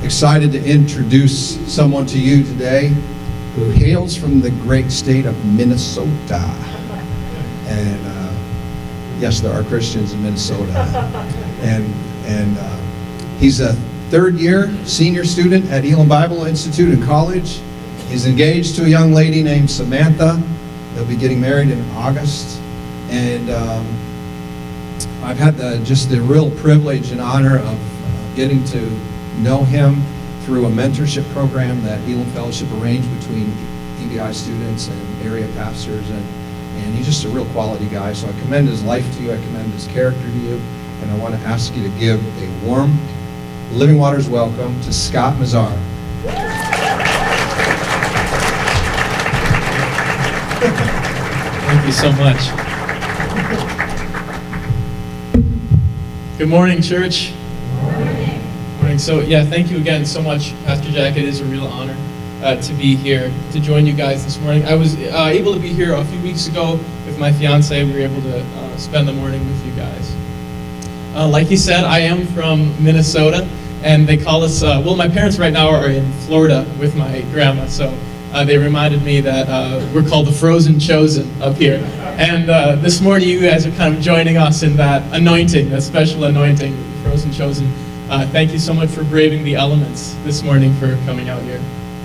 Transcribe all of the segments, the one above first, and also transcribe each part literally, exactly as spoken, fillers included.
excited to introduce someone to you today who hails from the great state of Minnesota. And uh, yes, there are Christians in Minnesota. And, and uh, he's a third year senior student at Elam Bible Institute in college. He's engaged to a young lady named Samantha. They'll be getting married in August. And um, I've had the, just the real privilege and honor of uh, getting to know him through a mentorship program that Elam Fellowship arranged between E B I students and area pastors, and, and he's just a real quality guy. So I commend his life to you, I commend his character to you, and I want to ask you to give a warm Living Waters welcome to Scott Mazar. Thank you so much. Good morning, church. Morning. So yeah, thank you again so much, Pastor Jack. It is a real honor uh, to be here, to join you guys this morning. I was uh, able to be here a few weeks ago with my fiance. We were able to uh, spend the morning with you guys. Uh, like he said, I am from Minnesota, and they call us, uh, well, my parents right now are in Florida with my grandma, so uh, they reminded me that uh, we're called the Frozen Chosen up here. And uh, this morning you guys are kind of joining us in that anointing, that special anointing, Frozen Chosen. Uh, thank you so much for braving the elements this morning, for coming out here.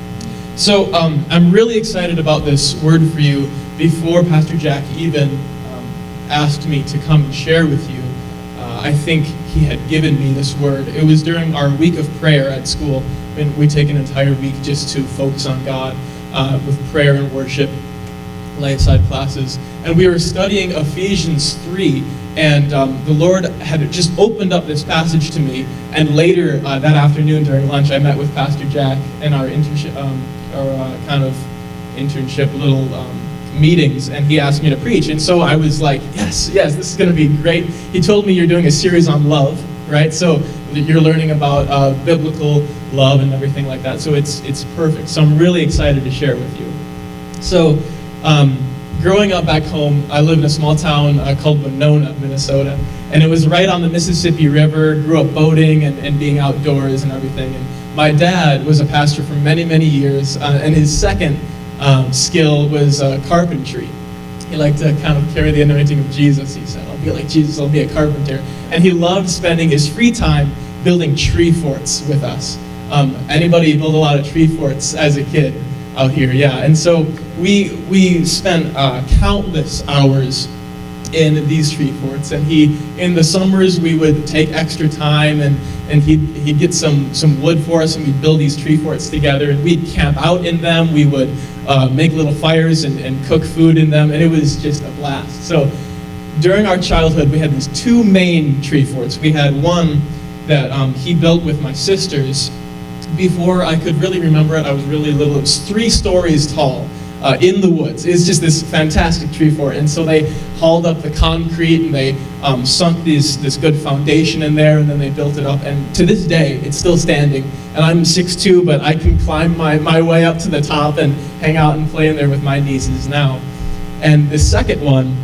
So um, I'm really excited about this word for you. Before Pastor Jack even um, asked me to come and share with you, uh, I think he had given me this word. It was during our week of prayer at school, and we take an entire week just to focus on God uh, with prayer and worship, lay aside classes. And we were studying Ephesians three, and um, the Lord had just opened up this passage to me. And later uh, that afternoon during lunch, I met with Pastor Jack in our internship, um, our uh, kind of internship little um, meetings, and he asked me to preach. And so I was like, yes, yes, this is going to be great. He told me you're doing a series on love, right? So you're learning about uh, biblical love and everything like that. So it's it's perfect. So I'm really excited to share with you. So. Um, Growing up back home, I lived in a small town uh, called Winona, Minnesota, and it was right on the Mississippi River. Grew up boating and, and being outdoors and everything. And my dad was a pastor for many, many years, uh, and his second um, skill was uh, carpentry. He liked to kind of carry the anointing of Jesus. He said, "I'll be like Jesus, I'll be a carpenter." And he loved spending his free time building tree forts with us. Um, anybody build a lot of tree forts as a kid out here? Yeah, and so we we spent uh, countless hours in these tree forts, and he in the summers we would take extra time, and and he'd he'd get some some wood for us, and we'd build these tree forts together, and we'd camp out in them. We would uh, make little fires and, and cook food in them, and it was just a blast. So during our childhood, we had these two main tree forts. We had one that um, he built with my sisters. Before I could really remember it, I was really little. It was three stories tall. Uh, in the woods. It's just this fantastic tree fort. And so they hauled up the concrete, and they um, sunk these, this good foundation in there, and then they built it up. And to this day, it's still standing. And I'm six foot two, but I can climb my, my way up to the top and hang out and play in there with my nieces now. And the second one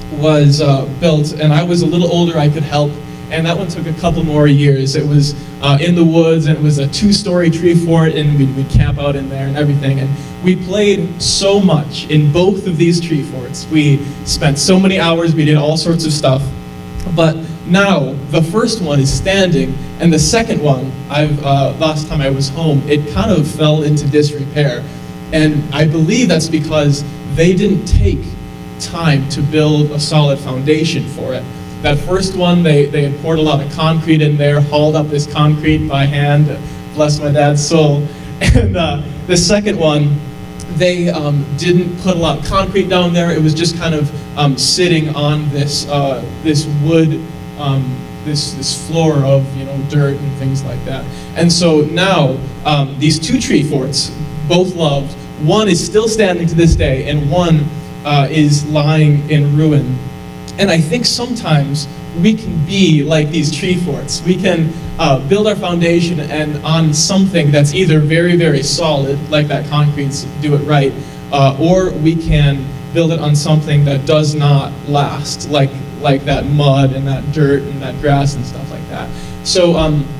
was uh, built, and I was a little older, I could help. And that one took a couple more years. It was uh, in the woods, and it was a two-story tree fort, and we'd, we'd camp out in there and everything. And we played so much in both of these tree forts. We spent so many hours, we did all sorts of stuff. But now, the first one is standing, and the second one, I've uh, last time I was home, it kind of fell into disrepair. And I believe that's because they didn't take time to build a solid foundation for it. That first one, they, they had poured a lot of concrete in there, hauled up this concrete by hand, bless my dad's soul. And uh, the second one, they um, didn't put a lot of concrete down there. It was just kind of um, sitting on this uh, this wood, um, this this floor of you know dirt and things like that. And so now um, these two tree forts, both loved. One is still standing to this day, and one uh, is lying in ruin. And I think sometimes we can be like these tree forts. We can uh, build our foundation and on something that's either very, very solid, like that concrete, do it right, uh, or we can build it on something that does not last, like like that mud and that dirt and that grass and stuff like that. So um,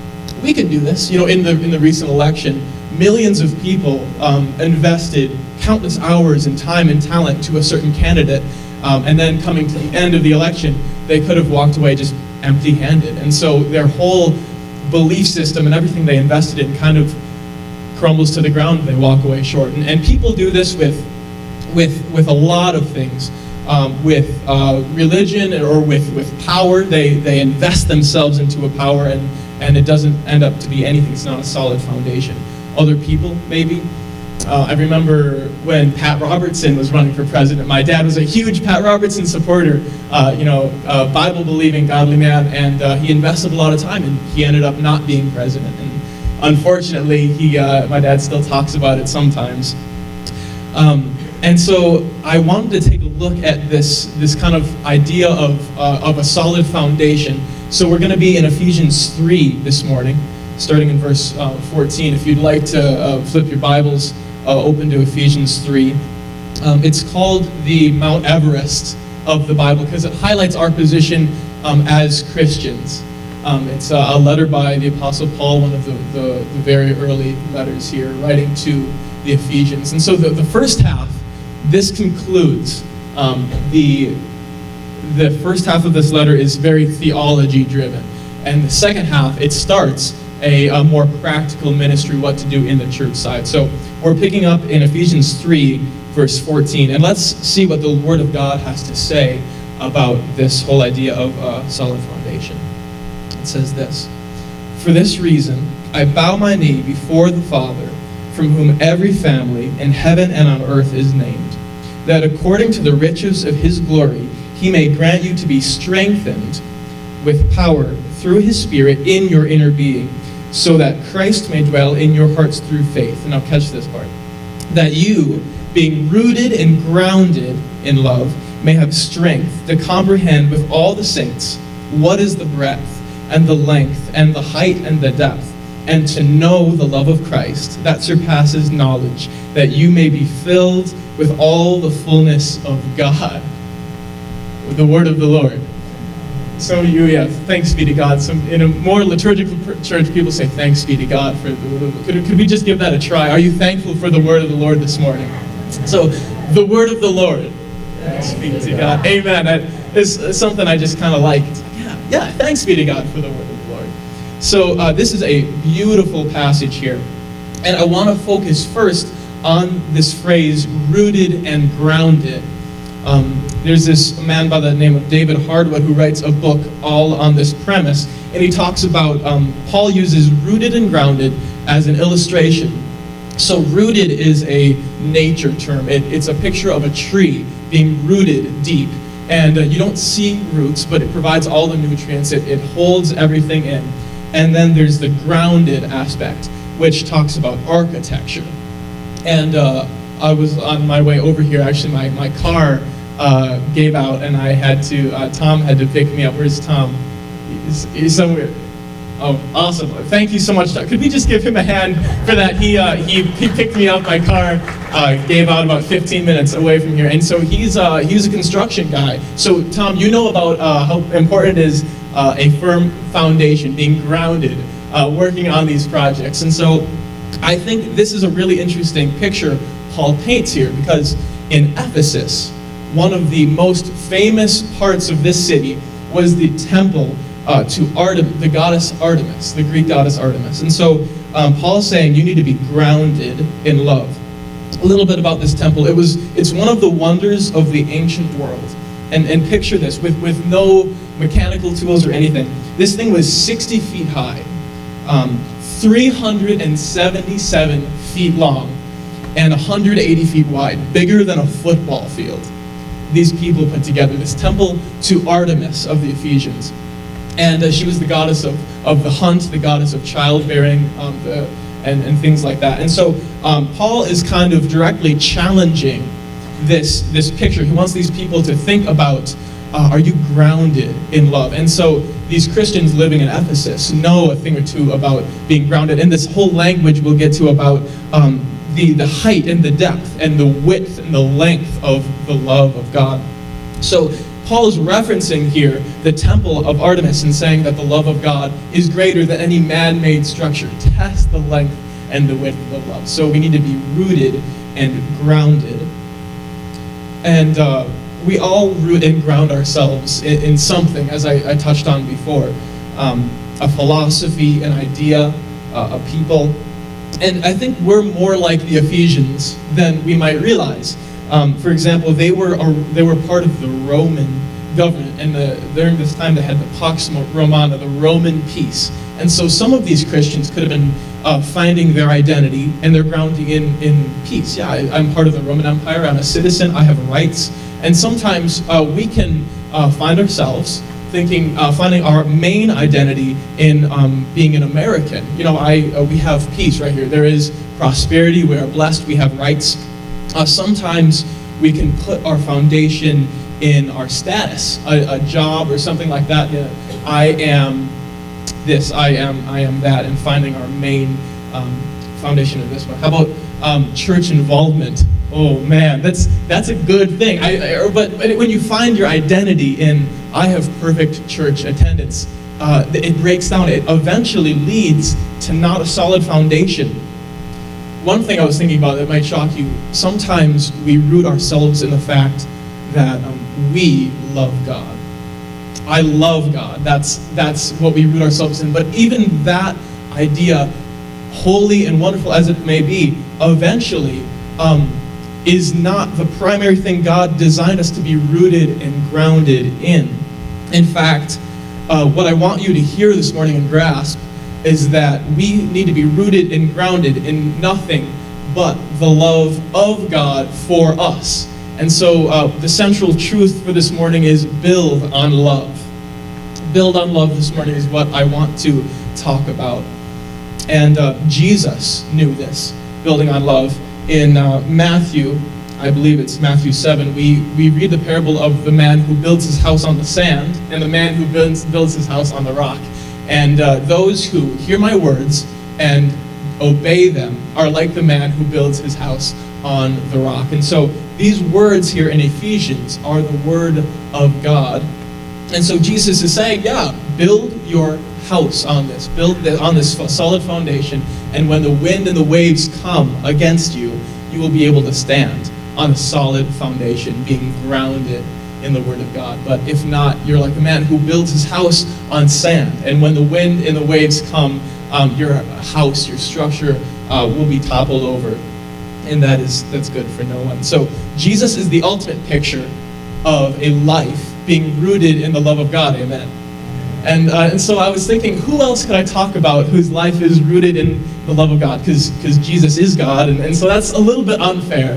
we can do this. You know, in the in the recent election, millions of people um, invested countless hours and time and talent to a certain candidate, um, and then coming to the end of the election, they could have walked away just empty-handed. And so their whole belief system and everything they invested in kind of crumbles to the ground. They walk away short. And, and people do this with, with, with a lot of things. Um, with uh, religion or with, with power, they, they invest themselves into a power, and, and it doesn't end up to be anything. It's not a solid foundation. Other people, maybe. Uh, I remember when Pat Robertson was running for president. My dad was a huge Pat Robertson supporter, uh, you know, uh, Bible-believing, godly man, and uh, he invested a lot of time, and he ended up not being president. And unfortunately, he, uh, my dad still talks about it sometimes. Um, and so I wanted to take a look at this, this kind of idea of, uh, of a solid foundation. So we're going to be in Ephesians three this morning, starting in verse uh, fourteen. If you'd like to uh, flip your Bibles uh, open to Ephesians three. Um, it's called the Mount Everest of the Bible because it highlights our position um, as Christians. Um, it's uh, a letter by the Apostle Paul, one of the, the, the very early letters here, writing to the Ephesians. And so the, the first half, this concludes um, the, the first half of this letter is very theology driven. And the second half, it starts a, a more practical ministry, what to do in the church side. So we're picking up in Ephesians three, verse fourteen. And let's see what the Word of God has to say about this whole idea of a solid foundation. It says this: "For this reason, I bow my knee before the Father, from whom every family in heaven and on earth is named, that according to the riches of his glory, he may grant you to be strengthened with power through his Spirit in your inner being, so that Christ may dwell in your hearts through faith." And now catch this part. "That you, being rooted and grounded in love, may have strength to comprehend with all the saints what is the breadth and the length and the height and the depth, and to know the love of Christ that surpasses knowledge, that you may be filled with all the fullness of God." With the word of the Lord. So you, yeah, thanks be to God. Some, in a more liturgical church, people say thanks be to God for the, could, could we just give that a try? Are you thankful for the word of the Lord this morning? So, the word of the Lord. Thanks be to God. Amen. That is something I just kind of like. Yeah, yeah, thanks be to God for the word of the Lord. So, uh, this is a beautiful passage here. And I want to focus first on this phrase, rooted and grounded. Um, there's this man by the name of David Hardwood who writes a book all on this premise, and he talks about, um, Paul uses rooted and grounded as an illustration. So rooted is a nature term. It, it's a picture of a tree being rooted deep. And uh, you don't see roots, but it provides all the nutrients. It, it holds everything in. And then there's the grounded aspect, which talks about architecture. And uh, I was on my way over here, actually my, my car uh, gave out, and I had to, uh, Tom had to pick me up. Where's Tom? He's, he's somewhere. Oh, awesome. Thank you so much. Could we just give him a hand for that? He uh, he, he picked me up, my car uh, gave out about fifteen minutes away from here. And so he's, uh, he's a construction guy. So Tom, you know about uh, how important it is uh, a firm foundation, being grounded, uh, working on these projects. And so I think this is a really interesting picture Paul paints here, because in Ephesus, one of the most famous parts of this city was the temple uh, to Artem, the goddess Artemis, the Greek goddess Artemis. And so um, Paul's saying you need to be grounded in love. A little bit about this temple. It was, it's one of the wonders of the ancient world. And, and picture this, with, with no mechanical tools or anything. This thing was sixty feet high, um, three hundred seventy-seven feet long, and one hundred eighty feet wide, bigger than a football field. These people put together this temple to Artemis of the Ephesians. And uh, she was the goddess of, of the hunt, the goddess of childbearing, um, the, and, and things like that. And so um, Paul is kind of directly challenging this, this picture. He wants these people to think about, uh, are you grounded in love? And so these Christians living in Ephesus know a thing or two about being grounded. And this whole language we'll get to about um, the, the height and the depth and the width and the length of the love of God. So Paul is referencing here the temple of Artemis and saying that the love of God is greater than any man-made structure. Test the length and the width of love. So we need to be rooted and grounded. And uh, we all root and ground ourselves in, in something, as I, I touched on before. Um, a philosophy, an idea, uh, a people. And I think we're more like the Ephesians than we might realize. Um, for example, they were a, they were part of the Roman government, and the, during this time they had the Pax Romana, the Roman peace. And so some of these Christians could have been uh, finding their identity and their grounding in, in peace. Yeah, I, I'm part of the Roman Empire, I'm a citizen, I have rights. And sometimes uh, we can uh, find ourselves thinking, uh, finding our main identity in um, being an American. You know, I uh, we have peace right here. There is prosperity, we are blessed, we have rights. Uh, sometimes we can put our foundation in our status, a, a job or something like that. Yeah, I am this, I am, I am that, and finding our main um, foundation in this one. How about um, church involvement? Oh man, that's that's a good thing. I, I, but when you find your identity in, I have perfect church attendance, uh, it breaks down. It eventually leads to not a solid foundation. One thing I was thinking about that might shock you, sometimes we root ourselves in the fact that um, we love God. I love God. That's, that's what we root ourselves in. But even that idea, holy and wonderful as it may be, eventually um, is not the primary thing God designed us to be rooted and grounded in. In fact, uh, what I want you to hear this morning and grasp is that we need to be rooted and grounded in nothing but the love of God for us. And so uh, the central truth for this morning is build on love. Build on love this morning is what I want to talk about. And uh, Jesus knew this, building on love. In uh, Matthew, I believe it's Matthew seven, we, we read the parable of the man who builds his house on the sand and the man who builds, builds his house on the rock. And uh, those who hear my words and obey them are like the man who builds his house on the rock. And so these words here in Ephesians are the word of God. And so Jesus is saying, yeah, build your house on this. Build on this solid foundation. And when the wind and the waves come against you, you will be able to stand on a solid foundation, being grounded in the word of God. But if not, you're like a man who builds his house on sand. And when the wind and the waves come, um, your house, your structure uh, will be toppled over. And that is, that's good for no one. So Jesus is the ultimate picture of a life being rooted in the love of God. Amen. And uh, and so I was thinking, who else could I talk about whose life is rooted in the love of God? Because because Jesus is God, and, and so that's a little bit unfair.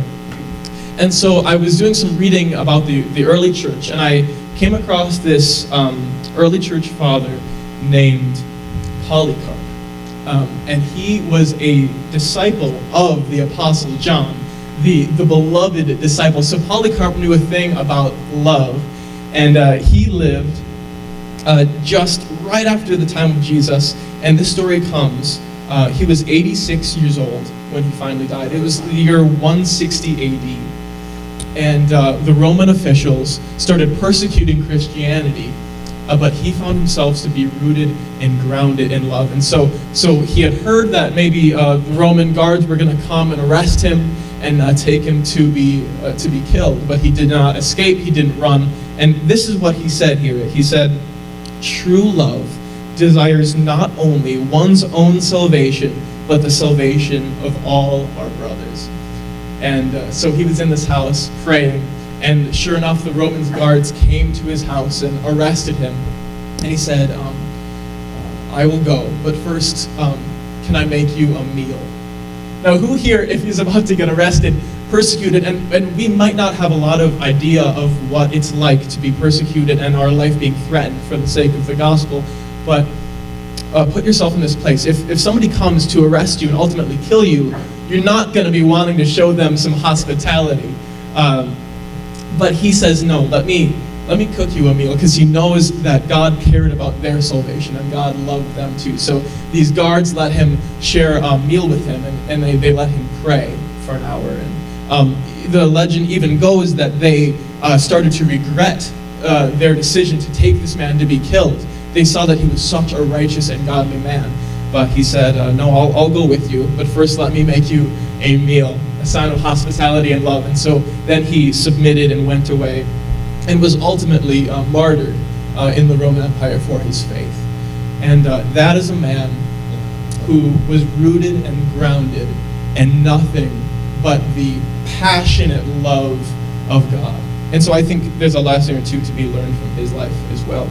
And so I was doing some reading about the, the early church, and I came across this um, early church father named Polycarp. Um, and he was a disciple of the Apostle John, the, the beloved disciple. So Polycarp knew a thing about love, and uh, he lived uh, just right after the time of Jesus. And this story comes, uh, he was eighty-six years old when he finally died. It was the year one sixty A D. And uh, the Roman officials started persecuting Christianity. Uh, but he found himself to be rooted and grounded in love. And so so he had heard that maybe uh, the Roman guards were going to come and arrest him and uh, take him to be uh, to be killed. But he did not escape, he didn't run. And this is what he said here. He said, true love desires not only one's own salvation, but the salvation of all our brothers. And uh, so he was in this house praying. And sure enough, the Roman guards came to his house and arrested him. And he said, um, I will go, but first, um, can I make you a meal? Now, who here, if he's about to get arrested, persecuted, and, and we might not have a lot of idea of what it's like to be persecuted and our life being threatened for the sake of the gospel, but uh, put yourself in this place. If, if somebody comes to arrest you and ultimately kill you, you're not going to be wanting to show them some hospitality. Um, But he says, no, let me let me cook you a meal, because he knows that God cared about their salvation and God loved them too. So these guards let him share a meal with him, and, and they, they let him pray for an hour. And um, the legend even goes that they uh, started to regret uh, their decision to take this man to be killed. They saw that he was such a righteous and godly man. But he said, uh, no, I'll, I'll go with you, but first let me make you a meal, a sign of hospitality and love. And so then he submitted and went away and was ultimately uh, martyred uh, in the Roman Empire for his faith. And uh, that is a man who was rooted and grounded in nothing but the passionate love of God. And so I think there's a lesson or two to be learned from his life as well.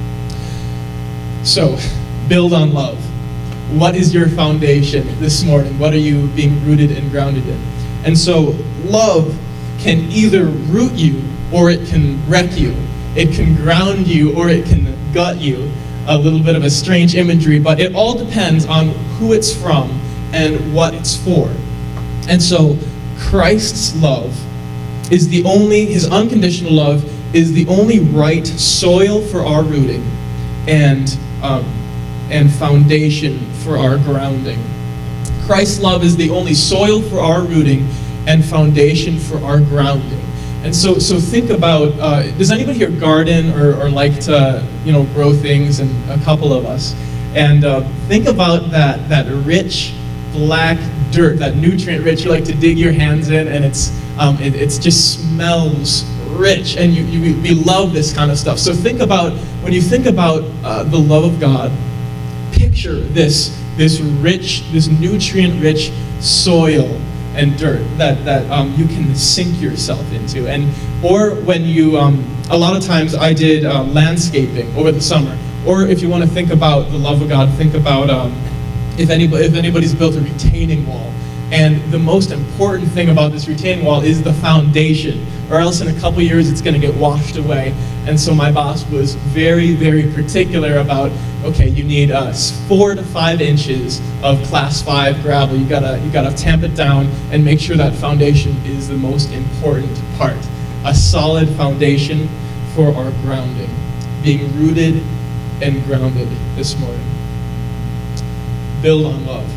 So, build on love. What is your foundation this morning? What are you being rooted and grounded in? And so, love can either root you or it can wreck you. It can ground you or it can gut you. A little bit of a strange imagery, but it all depends on who it's from and what it's for. And so, Christ's love is the only, his unconditional love is the only right soil for our rooting and um, and foundation for our grounding. Christ's love is the only soil for our rooting and foundation for our grounding. And so, so think about, uh, does anybody here garden or, or like to, you know, grow things? And a couple of us. And uh, think about that, that rich black dirt, that nutrient-rich. You like to dig your hands in, and it's um, it it's just smells rich, and you, you we love this kind of stuff. So think about, when you think about uh, the love of God, picture this this rich, this nutrient-rich soil and dirt that that um, you can sink yourself into. And or when you, um, a lot of times I did uh, landscaping over the summer. Or if you want to think about the love of God, think about um, if anybody if anybody's built a retaining wall. And the most important thing about this retaining wall is the foundation, or else in a couple years it's going to get washed away. And so my boss was very, very particular about, okay, you need uh, four to five inches of class five gravel. You gotta you gotta tamp it down and make sure that foundation is the most important part. A solid foundation for our grounding, being rooted and grounded this morning. Build on love.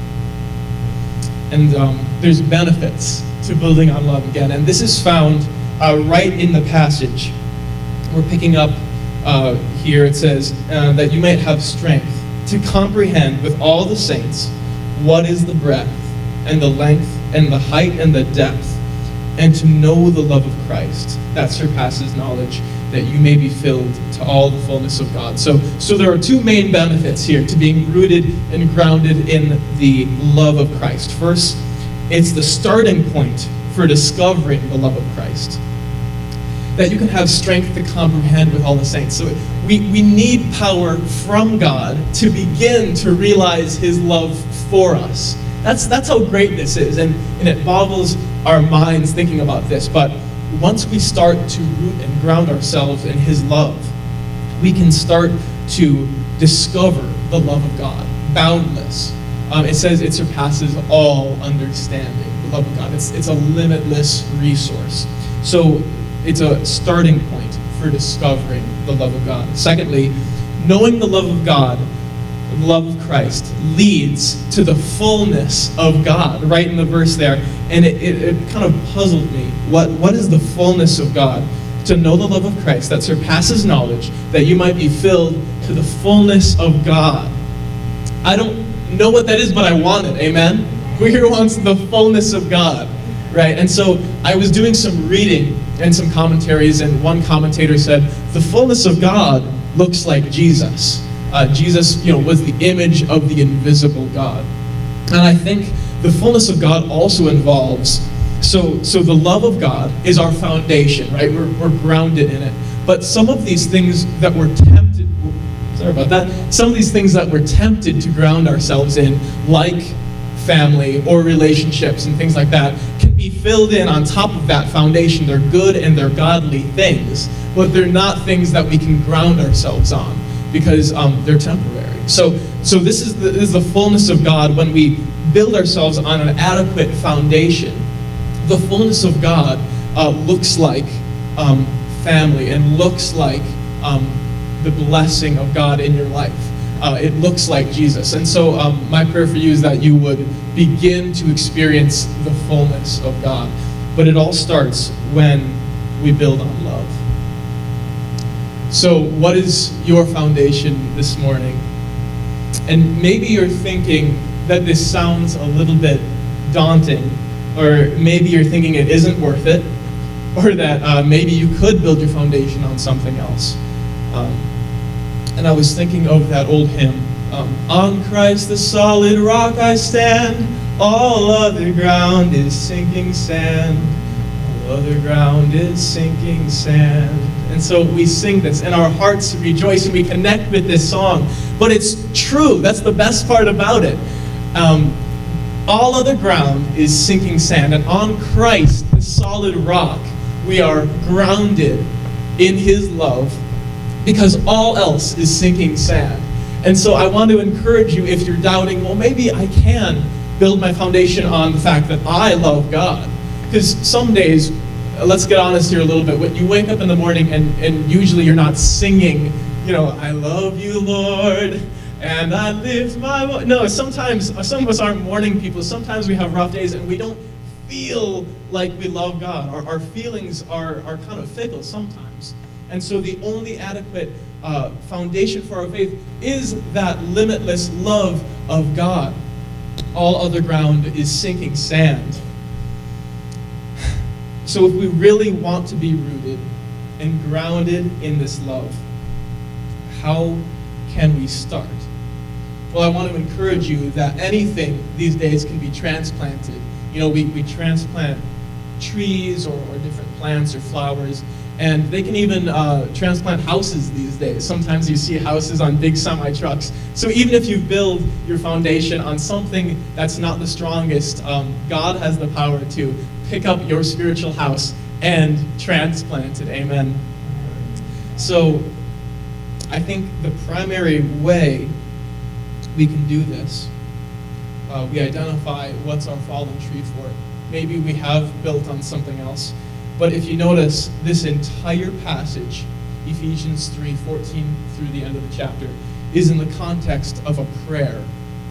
And um, there's benefits to building on love again. And this is found uh, right in the passage. We're picking up uh, here. It says uh, that you might have strength to comprehend with all the saints what is the breadth and the length and the height and the depth, and to know the love of Christ that surpasses knowledge, that you may be filled to all the fullness of God. So, so there are two main benefits here to being rooted and grounded in the love of Christ. First, it's the starting point for discovering the love of Christ, that you can have strength to comprehend with all the saints. So we, we need power from God to begin to realize his love for us. That's, that's how great this is, and, and it boggles our minds thinking about this. But once we start to root and ground ourselves in his love, we can start to discover the love of God, boundless. Um, it says it surpasses all understanding, the love of God. It's, it's a limitless resource. So it's a starting point for discovering the love of God. Secondly, knowing the love of God, the love of Christ, leads to the fullness of God, right in the verse there. And it, it, it kind of puzzled me. What, what is the fullness of God? To know the love of Christ that surpasses knowledge, that you might be filled to the fullness of God. I don't know what that is, but I want it, amen? Who here wants the fullness of God, right? And so I was doing some reading and some commentaries, and one commentator said, the fullness of God looks like Jesus. Uh, Jesus, you know, was the image of the invisible God. And I think the fullness of God also involves, so so the love of God is our foundation, right? We're, we're grounded in it. But some of these things that we're tempted, sorry about that, some of these things that we're tempted to ground ourselves in, like family or relationships and things like that, can be filled in on top of that foundation. They're good and they're godly things, but they're not things that we can ground ourselves on, because um, they're temporary. So, so this is the, this is the fullness of God when we build ourselves on an adequate foundation. The fullness of God uh, looks like um, family, and looks like um, the blessing of God in your life. Uh, it looks like Jesus. And so um, my prayer for you is that you would begin to experience the fullness of God. But it all starts when we build on love. So what is your foundation this morning? And maybe you're thinking that this sounds a little bit daunting, or maybe you're thinking it isn't worth it, or that uh, maybe you could build your foundation on something else. Um, and I was thinking of that old hymn, um, on Christ the solid rock I stand, all other ground is sinking sand, all other ground is sinking sand. And so we sing this, and our hearts rejoice, and we connect with this song. But it's true. That's the best part about it. Um, all other ground is sinking sand, and on Christ, the solid rock, we are grounded in His love, because all else is sinking sand. And so I want to encourage you, if you're doubting, well, maybe I can build my foundation on the fact that I love God. Because some days, let's get honest here a little bit, when you wake up in the morning and, and usually you're not singing, you know, I love you, Lord, and I lift my voice. No, sometimes, some of us aren't morning people. Sometimes we have rough days and we don't feel like we love God. Our, our feelings are, are kind of fickle sometimes. And so the only adequate uh, foundation for our faith is that limitless love of God. All other ground is sinking sand. So if we really want to be rooted and grounded in this love, how can we start? Well, I want to encourage you that anything these days can be transplanted. You know, we, we transplant trees or, or different plants or flowers, and they can even uh, transplant houses these days. Sometimes you see houses on big semi-trucks. So even if you build your foundation on something that's not the strongest, um, God has the power to pick up your spiritual house and transplant it. Amen. So I think the primary way we can do this, uh, we identify what's our fallen tree for. Maybe we have built on something else. But if you notice, this entire passage, Ephesians three fourteen through the end of the chapter, is in the context of a prayer.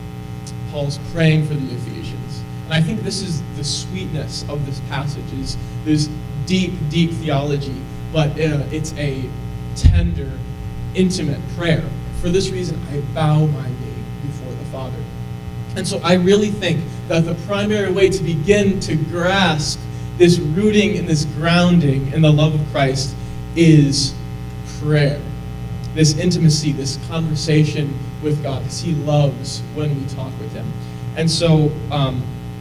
Paul's praying for the Ephesians. And I think this is the sweetness of this passage, is there's deep, deep theology, but uh, it's a tender, intimate prayer. For this reason, I bow my knee before the Father. And so I really think that the primary way to begin to grasp this rooting and this grounding in the love of Christ is prayer. This intimacy, this conversation with God, because He loves when we talk with Him. And so, um,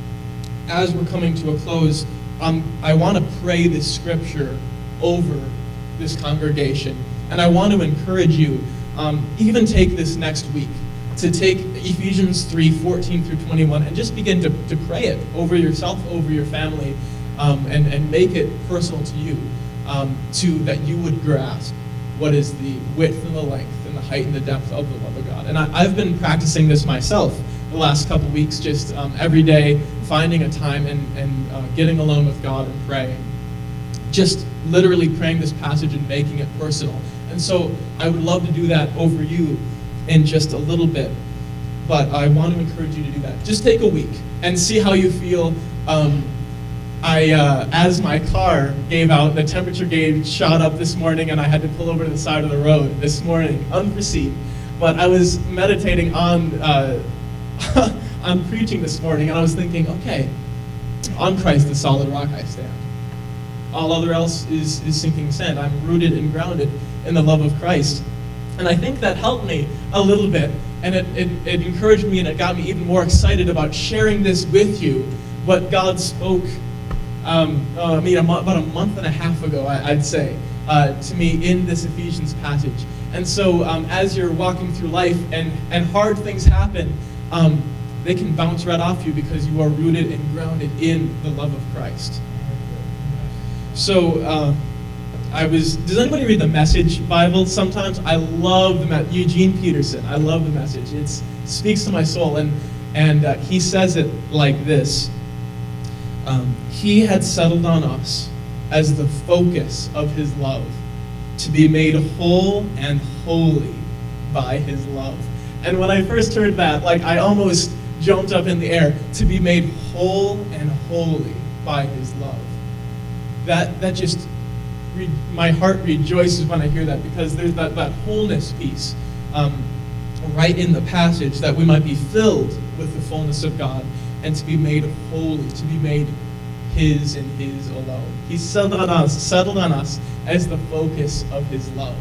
as we're coming to a close, um, I want to pray this scripture over this congregation. And I want to encourage you, um, even take this next week, to take Ephesians three fourteen through twenty-one and just begin to, to pray it over yourself, over your family, um, and, and make it personal to you, um, to that you would grasp what is the width and the length and the height and the depth of the love of God. And I, I've been practicing this myself the last couple weeks, just um, every day finding a time and, and uh, getting alone with God and praying. Just literally praying this passage and making it personal. And so I would love to do that over you in just a little bit. But I want to encourage you to do that. Just take a week and see how you feel. Um, I, uh, as my car gave out, the temperature gauge shot up this morning, and I had to pull over to the side of the road this morning, unforeseen. But I was meditating on uh, on preaching this morning, and I was thinking, okay, on Christ, the solid rock I stand. All other else is, is sinking sand. I'm rooted and grounded in the love of Christ. And I think that helped me a little bit, and it, it, it encouraged me, and it got me even more excited about sharing this with you, what God spoke, um, uh, I mean, a mo- about a month and a half ago, I, I'd say, uh, to me in this Ephesians passage. And so um, as you're walking through life and, and hard things happen, um, they can bounce right off you because you are rooted and grounded in the love of Christ. So, uh, I was, does anybody read the Message Bible sometimes? I love the message. Eugene Peterson, I love the message. It speaks to my soul, and, and uh, he says it like this. Um, he had settled on us as the focus of His love, to be made whole and holy by His love. And when I first heard that, like, I almost jumped up in the air, to be made whole and holy by His love. That, that just re- my heart rejoices when I hear that, because there's that, that wholeness piece um, right in the passage, that we might be filled with the fullness of God and to be made holy, to be made His and His alone. He's settled on us, settled on us as the focus of His love.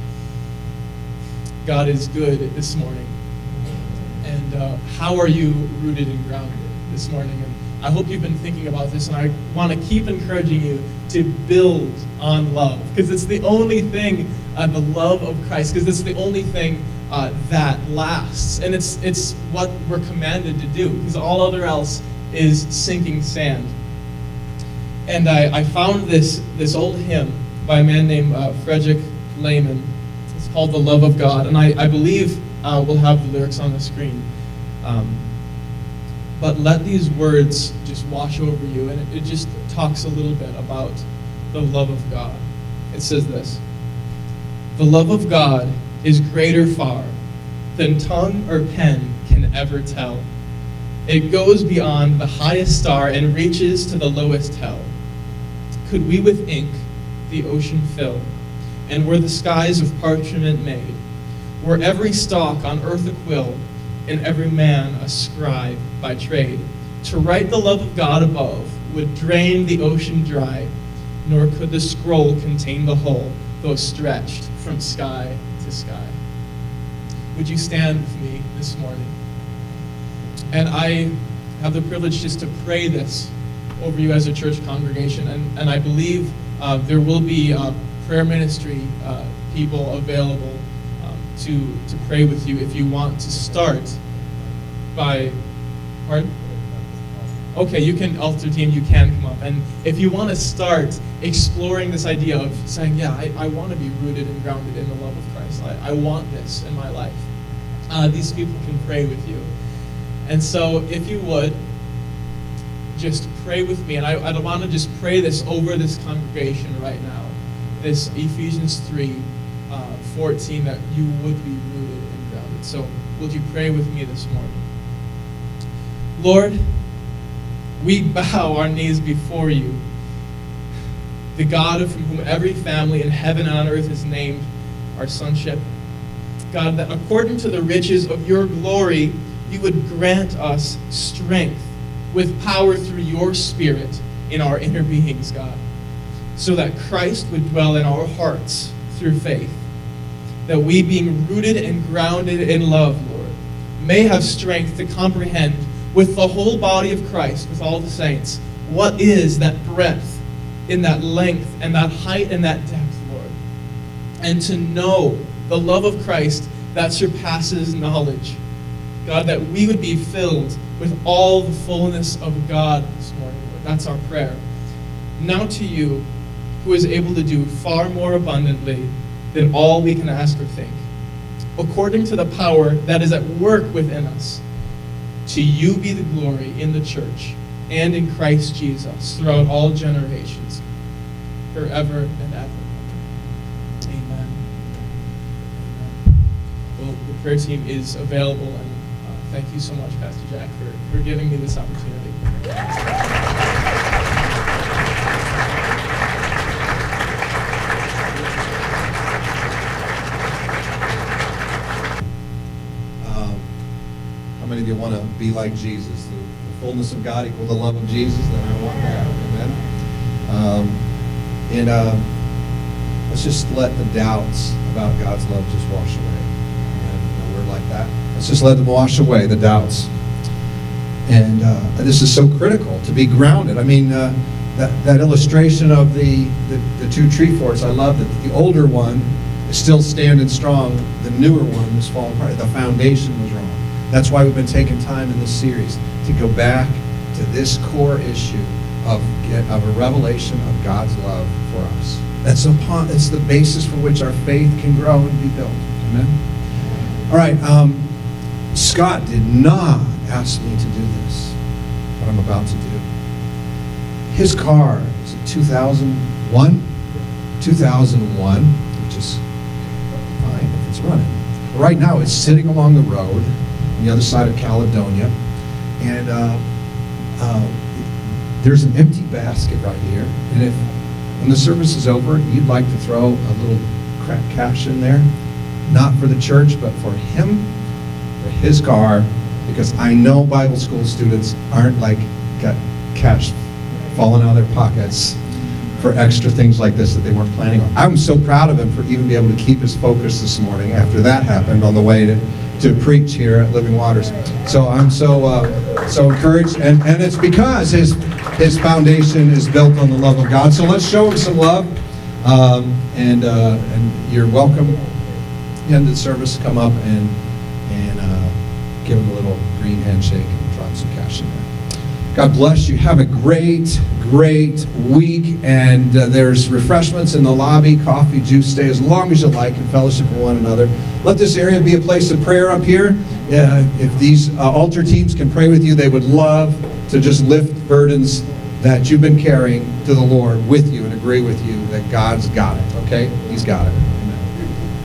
God is good this morning. And uh, how are you rooted and grounded this morning? And I hope you've been thinking about this, and I want to keep encouraging you to build on love, because it's the only thing, uh, the love of Christ, because it's the only thing uh, that lasts. And it's it's what we're commanded to do, because all other else is sinking sand. And I, I found this, this old hymn by a man named uh, Frederick Lehman. It's called The Love of God, and I, I believe uh, we'll have the lyrics on the screen. Um, but let these words just wash over you, and it, it just talks a little bit about the love of God. It says this: the love of God is greater far than tongue or pen can ever tell. It goes beyond the highest star and reaches to the lowest hell. Could we with ink the ocean fill, and were the skies of parchment made, were every stalk on earth a quill, and every man a scribe by trade, to write the love of God above would drain the ocean dry, nor could the scroll contain the whole, though stretched from sky to sky. Would you stand with me this morning? And I have the privilege just to pray this over you as a church congregation, and, and I believe uh, there will be uh, prayer ministry uh, people available um, to, to pray with you if you want to start by, pardon? Okay, you can, altar team, you can come up. And if you want to start exploring this idea of saying, yeah, I, I want to be rooted and grounded in the love of Christ. I, I want this in my life. Uh, these people can pray with you. And so if you would, just pray with me. And I, I want to just pray this over this congregation right now. This Ephesians three, uh, fourteen, that you would be rooted and grounded. So would you pray with me this morning? Lord, we bow our knees before you, the God of whom every family in heaven and on earth is named our sonship. God, that according to the riches of your glory, you would grant us strength with power through your Spirit in our inner beings, God, so that Christ would dwell in our hearts through faith, that we, being rooted and grounded in love, Lord, may have strength to comprehend with the whole body of Christ, with all the saints, what is that breadth, in that length, and that height, and that depth, Lord, and to know the love of Christ that surpasses knowledge. God, that we would be filled with all the fullness of God this morning, Lord. That's our prayer. Now to you, who is able to do far more abundantly than all we can ask or think, according to the power that is at work within us, to you be the glory in the church and in Christ Jesus throughout all generations, forever and ever. Amen. Amen. Well, the prayer team is available, and uh, thank you so much, Pastor Jack, for, for giving me this opportunity. Um, how many of you want to be like Jesus? The, the fullness of God equal the love of Jesus? Then I want that. Amen. Um, and uh, let's just let the doubts about God's love just wash away. Amen. A word like that. Let's just let them wash away, the doubts. And uh, this is so critical, to be grounded. I mean, uh, that, that illustration of the, the, the two tree forts, I love that the older one is still standing strong. The newer one is falling apart. The foundation was wrong. That's why we've been taking time in this series to go back to this core issue of, of a revelation of God's love for us. That's upon, it's the basis for which our faith can grow and be built. Amen? All right, um, Scott did not ask me to do this, what I'm about to do. His car is a two thousand one? two thousand one, which is fine if it's running. But right now it's sitting along the road on the other side of Caledonia, and uh, uh, there's an empty basket right here, and if when the service is over, you'd like to throw a little crack cash in there, not for the church, but for him, for his car, because I know Bible school students aren't like got cash falling out of their pockets for extra things like this that they weren't planning on. I'm so proud of him for even being able to keep his focus this morning after that happened on the way to, to preach here at Living Waters. So I'm so uh, so encouraged, and, and it's because his his foundation is built on the love of God. So let's show him some love, um, and uh, and you're welcome. End of the service, come up and and uh, give him a little green handshake and drop some cash in there. God bless you. Have a great, great week. And uh, there's refreshments in the lobby, coffee, juice. Stay as long as you like and fellowship with one another. Let this area be a place of prayer up here. Uh, if these uh, altar teams can pray with you, they would love to just lift burdens that you've been carrying to the Lord with you and agree with you that God's got it, okay? He's got it.